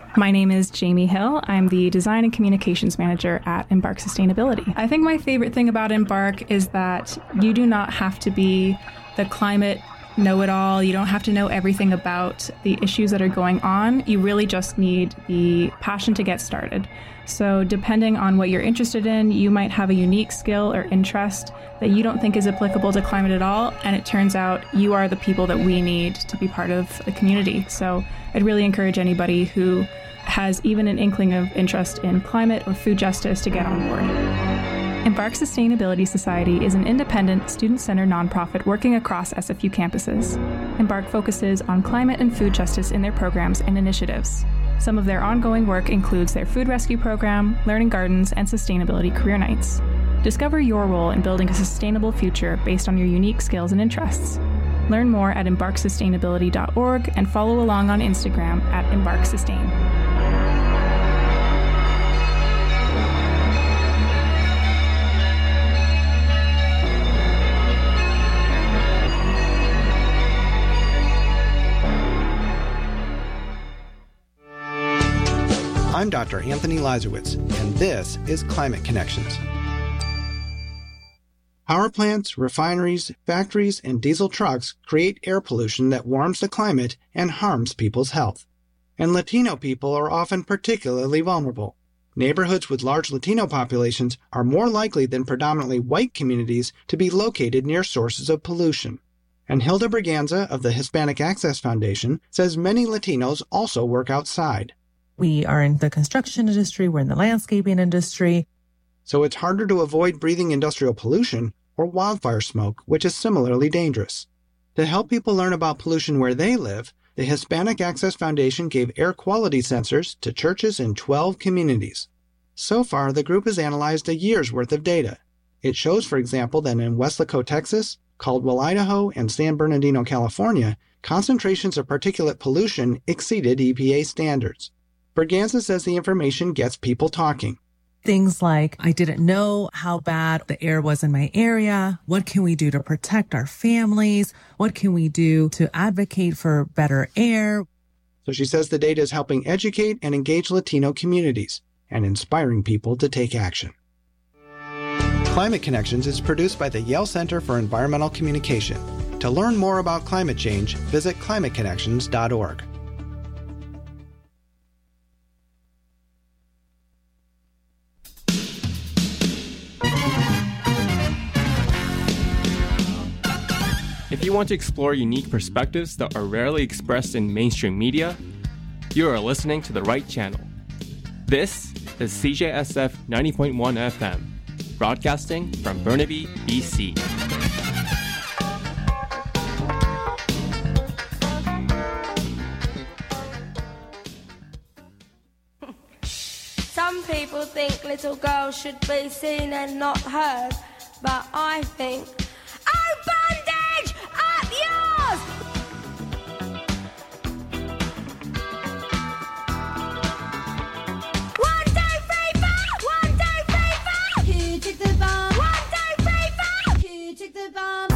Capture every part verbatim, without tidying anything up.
My name is Jamie Hill. I'm the Design and Communications Manager at Embark Sustainability. I think my favorite thing about Embark is that you do not have to be the climate know-it-all. You don't have to know everything about the issues that are going on. You really just need the passion to get started. So depending on what you're interested in, you might have a unique skill or interest that you don't think is applicable to climate at all, and it turns out you are the people that we need to be part of the community. So I'd really encourage anybody who has even an inkling of interest in climate or food justice to get on board. Embark Sustainability Society is an independent, student-centered nonprofit working across S F U campuses. Embark focuses on climate and food justice in their programs and initiatives. Some of their ongoing work includes their food rescue program, learning gardens, and sustainability career nights. Discover your role in building a sustainable future based on your unique skills and interests. Learn more at embark sustainability dot org and follow along on Instagram at embark sustain. I'm Doctor Anthony Lazarowitz, and this is Climate Connections. Power plants, refineries, factories, and diesel trucks create air pollution that warms the climate and harms people's health. And Latino people are often particularly vulnerable. Neighborhoods with large Latino populations are more likely than predominantly white communities to be located near sources of pollution. And Hilda Braganza of the Hispanic Access Foundation says many Latinos also work outside. We are in the construction industry, we're in the landscaping industry. So it's harder to avoid breathing industrial pollution or wildfire smoke, which is similarly dangerous. To help people learn about pollution where they live, the Hispanic Access Foundation gave air quality sensors to churches in twelve communities. So far, the group has analyzed a year's worth of data. It shows, for example, that in Weslaco, Texas, Caldwell, Idaho, and San Bernardino, California, concentrations of particulate pollution exceeded E P A standards. Braganza says the information gets people talking. Things like, I didn't know how bad the air was in my area. What can we do to protect our families? What can we do to advocate for better air? So she says the data is helping educate and engage Latino communities and inspiring people to take action. Climate Connections is produced by the Yale Center for Environmental Communication. To learn more about climate change, visit climate connections dot org. If you want to explore unique perspectives that are rarely expressed in mainstream media, you are listening to the right channel. This is C J S F ninety point one F M, broadcasting from Burnaby, B C. Some people think little girls should be seen and not heard, but I think, oh, bandage! Up yours! One, two, three, four! One, two, three, four! Who took the bomb? One, two, three, four! Who took the bomb?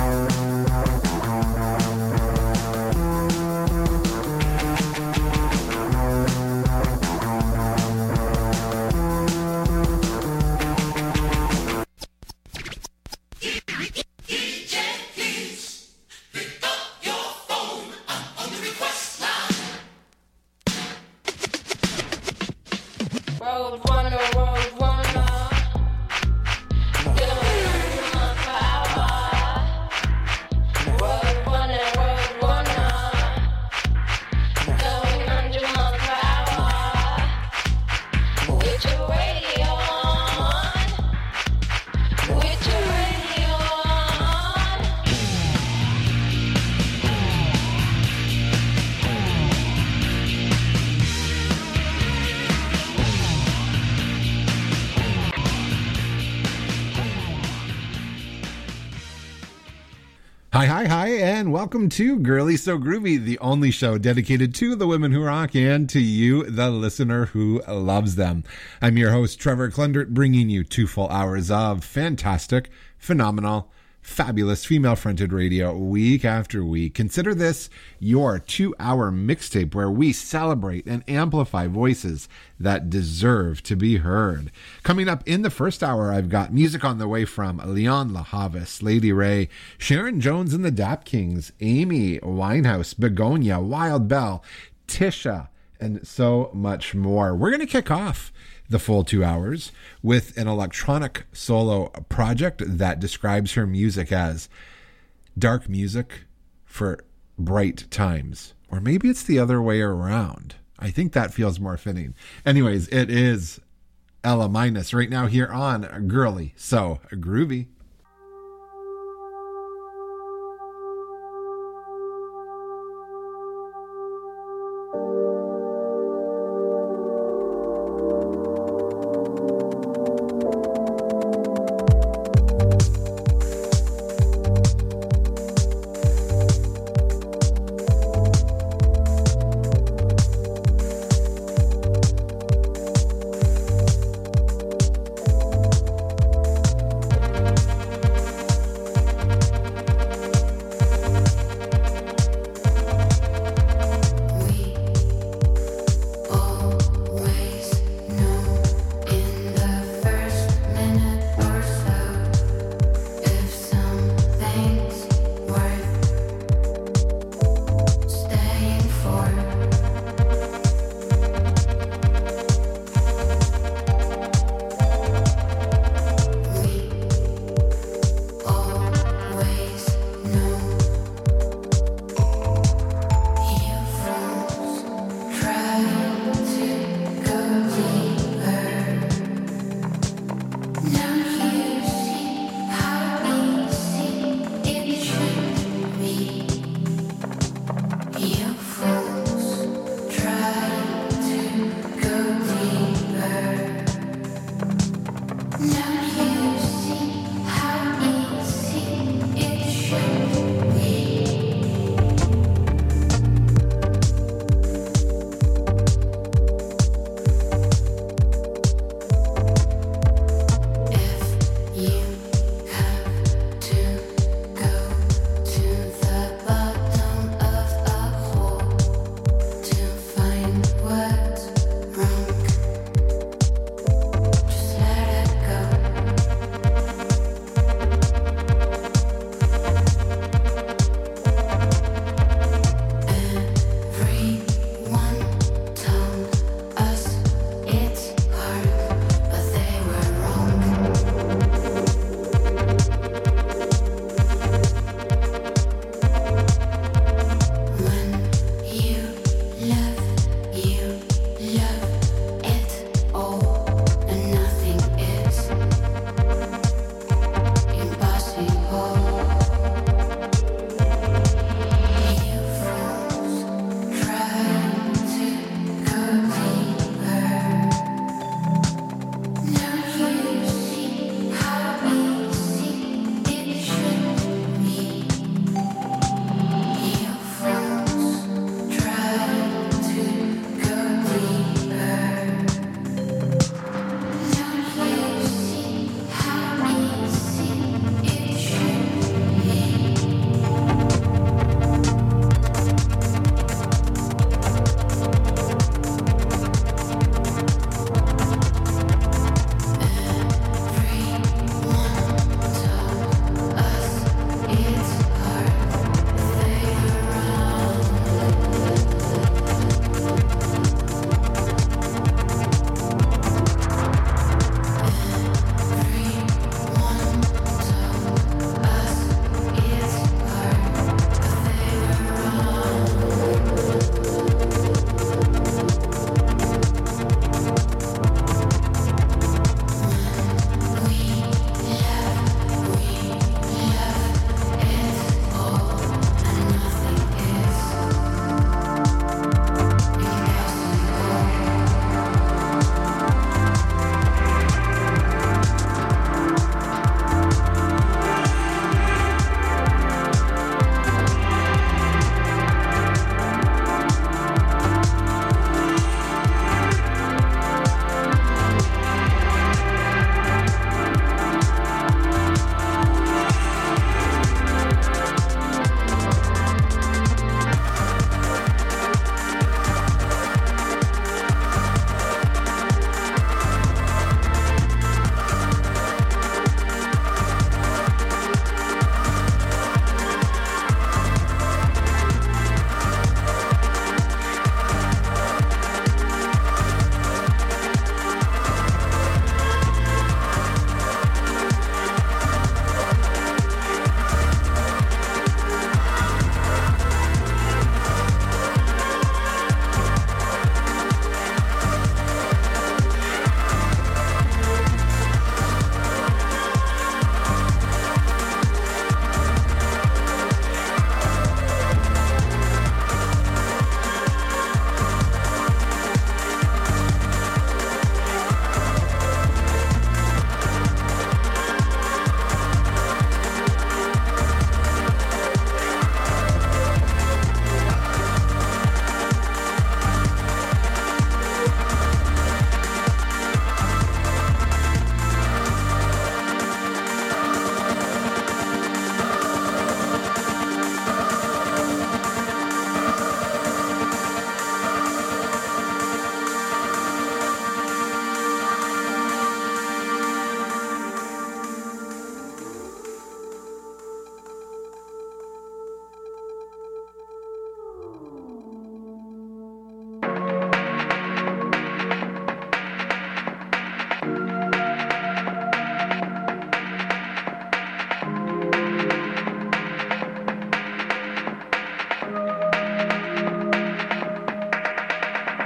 Hi, hi, hi, and welcome to Girly So Groovy, the only show dedicated to the women who rock and to you, the listener who loves them. I'm your host, Trevor Klendert, bringing you two full hours of fantastic, phenomenal, fabulous female-fronted radio week after week. Consider this your two-hour mixtape where we celebrate and amplify voices that deserve to be heard. Coming up in the first hour, I've got music on the way from Leon LaHavis, Lady Ray, Sharon Jones and the Dap Kings, Amy Winehouse, Begonia, Wild Bell, Tisha, and so much more. We're going to kick off the full two hours with an electronic solo project that describes her music as dark music for bright times. Or maybe it's the other way around. I think that feels more fitting. Anyways, it is Ella Minus right now here on Girly So Groovy.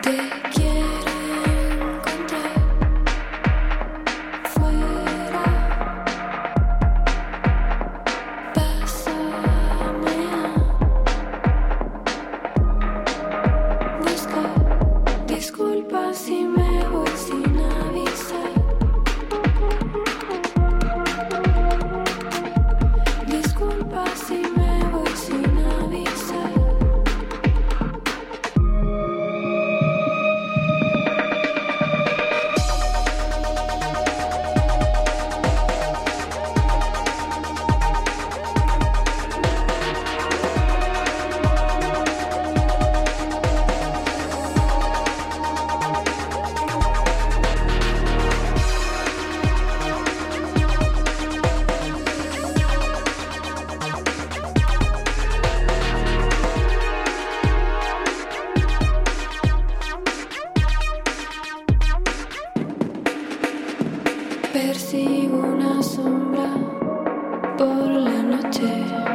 Persigo una sombra por la noche.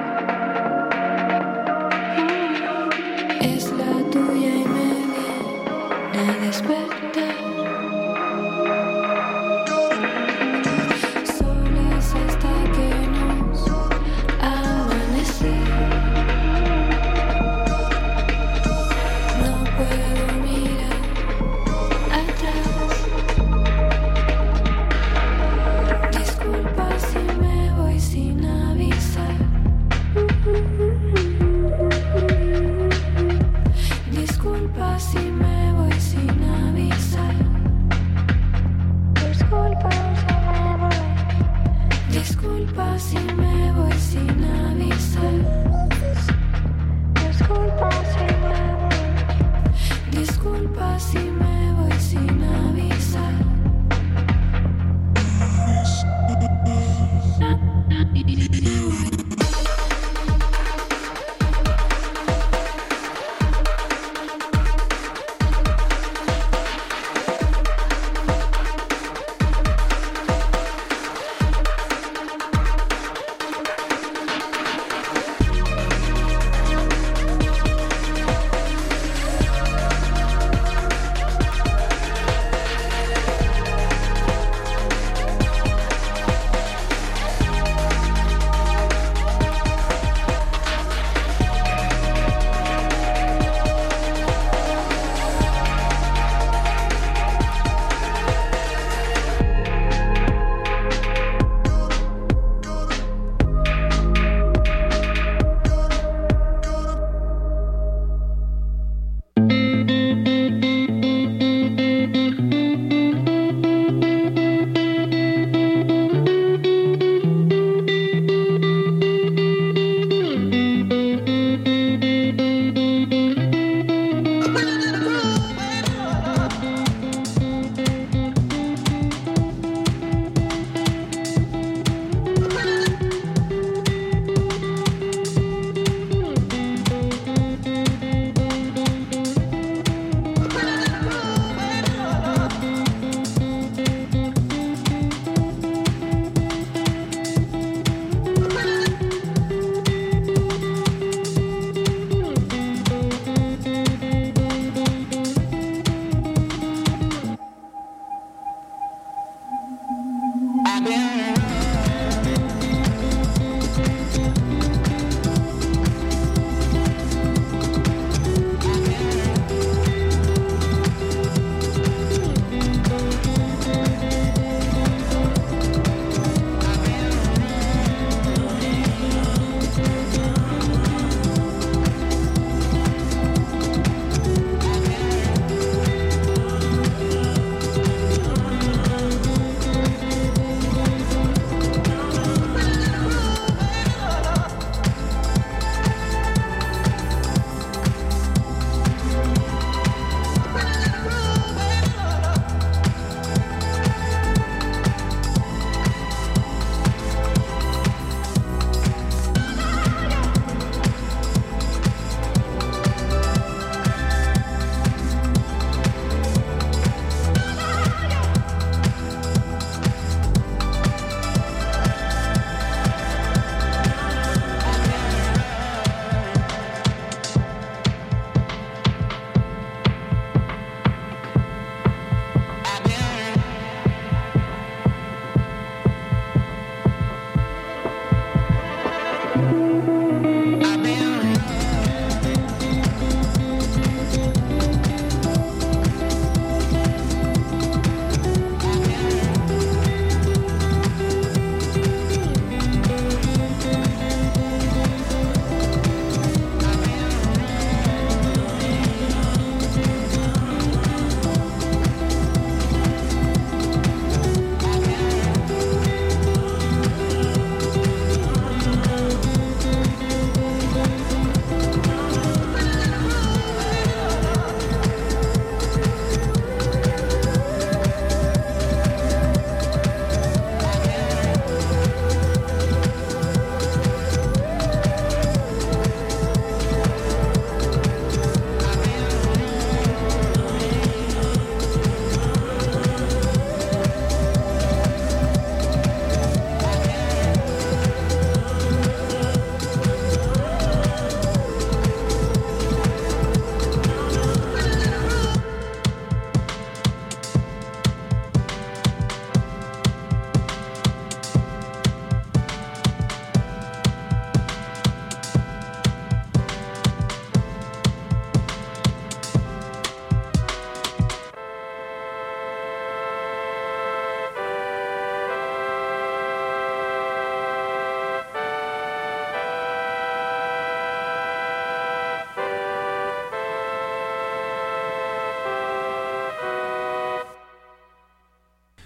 Es la tuya y me viene a despertar. Solas hasta que nos amanece. No puedo mirar atrás. Disculpa si me voy sin avisar. Disculpa si me voy sin avisar.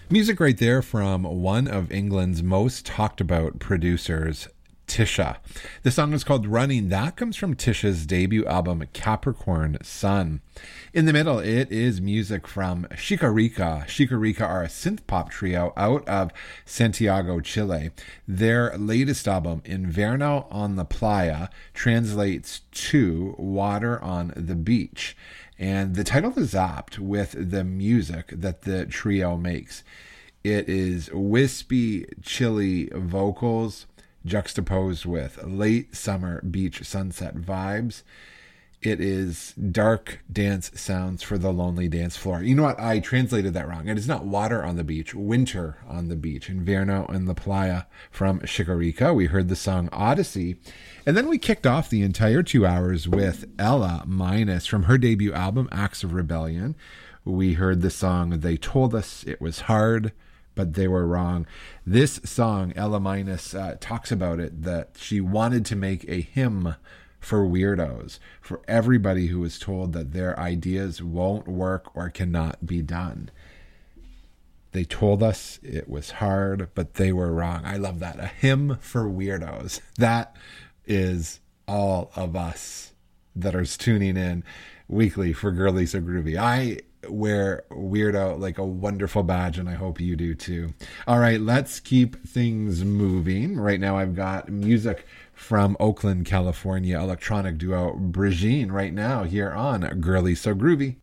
Music right there from one of England's most talked about producers, Tisha. The song is called Running. That comes from Tisha's debut album, Capricorn Sun. In the middle, it is music from Chica-Rica. Chica-Rica are a synth pop trio out of Santiago, Chile. Their latest album, Inverno on the Playa, translates to Water on the Beach. And the title is apt with the music that the trio makes. It is wispy, chilly vocals juxtaposed with late summer beach sunset vibes. It is dark dance sounds for the lonely dance floor. You know what? I translated that wrong. It is not water on the beach, winter on the beach. Inverno en la Playa from Chica-Rica. We heard the song Odyssey. And then we kicked off the entire two hours with Ella Minus from her debut album, Acts of Rebellion. We heard the song They Told Us It Was Hard, but They Were Wrong. This song, Ella Minus uh, talks about it, that she wanted to make a hymn for weirdos, for everybody who is told that their ideas won't work or cannot be done. They told us it was hard, but they were wrong. I love that. A hymn for weirdos. That is all of us that are tuning in weekly for Girly So Groovy. I wear weirdo like a wonderful badge, and I hope you do too. All right, let's keep things moving. Right now I've got music from Oakland, California, electronic duo Brigitte right now here on Girly So Groovy.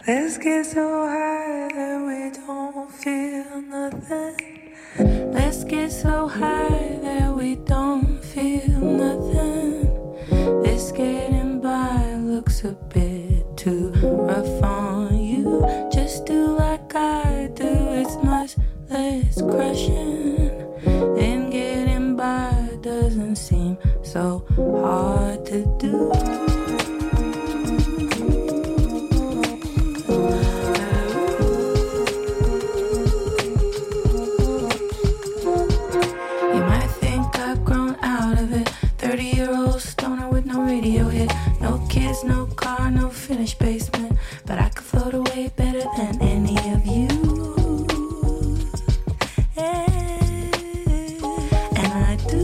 Let's get so high that we don't feel nothing. Let's get so high that we don't feel nothing. This getting by looks a bit too rough on you. Just do like I do, it's much less crushing. And getting by doesn't seem so hard to do. You might think I've grown out of it. thirty-year-old stoner with no radio hit. No kids, no car, no finished basement. But I could float away better than any of you. And I do.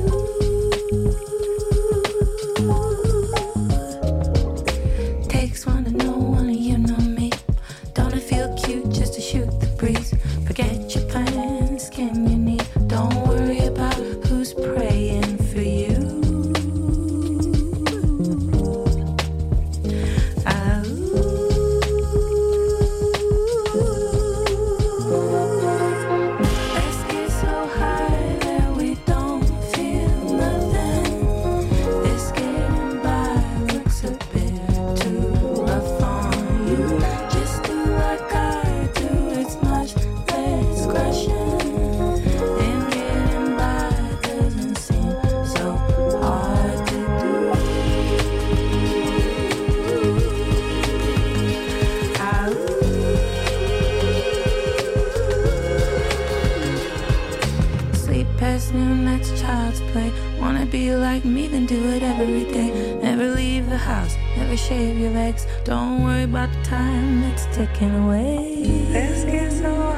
Takes one to know one of you know me. Don't it feel cute just to shoot the breeze? Forget your plans, skin your knee. Don't worry about who's praying for you. Let's get so high that we don't feel nothing. This getting by looks a bit too rough on you. Just do like I do, it's much less crushing. And getting by doesn't seem so hard to do. Sleep past noon, that's child's play. Wanna be like me, then do it every day. Never leave the house, never shave your legs. Don't worry about the time that's ticking away. Let's get so